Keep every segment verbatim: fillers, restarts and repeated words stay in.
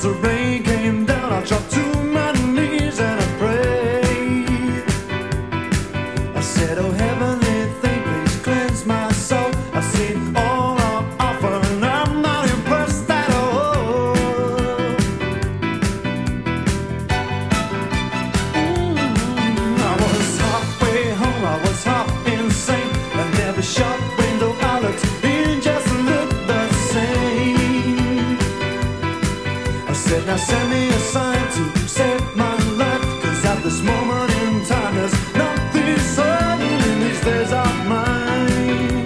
As the rain came down, I dropped to my knees and I prayed. I said, oh heavenly thing, please cleanse my soul. I've seen all I've offered and I'm not impressed at all. Mm, I was halfway home, I was half insane, and every shop window I looked in just looked the same. I said, now send me a sign to save my life, cause at this moment in time there's nothing certain in these days of mine.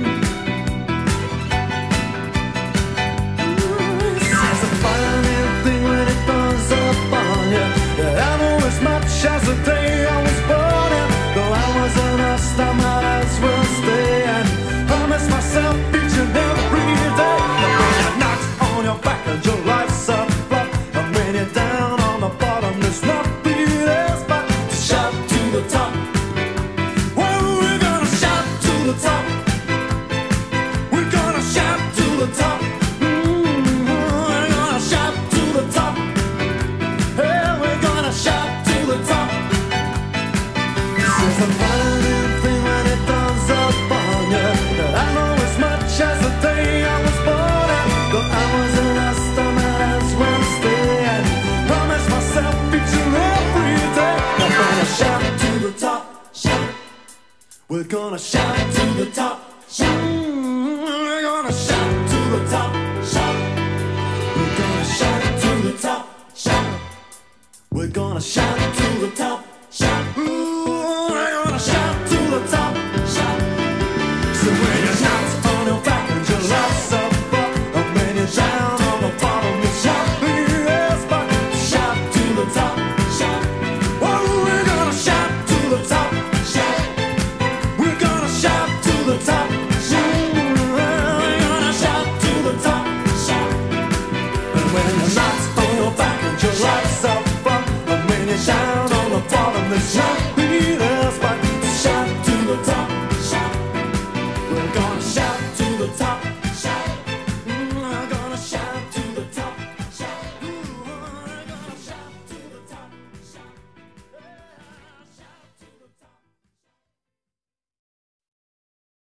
Says a funny thing when it dawns upon you, that I know as much as the day I was born, and though I wasn't asked, I might as well stay and promise myself each and every day that when you knock on your back and your life's up, and when you're down on the bottom, there's nothing else but to shout to the top. Well, we're gonna shout to the top. We're gonna shout to the top. Mm, we're gonna shout to the top. Hey, we're gonna shout to the top. Says the funny thing when it dawns upon you, that I know as much as the day I was born, and though I wasn't asked, I might as well stay and promise myself each and every day that we're gonna shout to the top, shout. We're gonna shout to the top, shout. Mm, we're gonna shout to the top, shout. We're gonna shout to the top, shout. We're gonna shout to the top, shout. Ooh, we're gonna shout to the top, shout. So when you're knocked on your back and your life's up, and when you're down on the bottom, you shout the yes, but shout to the top, shout. Oh, we're gonna shout to the top, shout. We're gonna shout to the top, shout. We're gonna shout to the top, shout. And when you're knocked on your back and your life's up, and when you're down on the bottom, there's shout.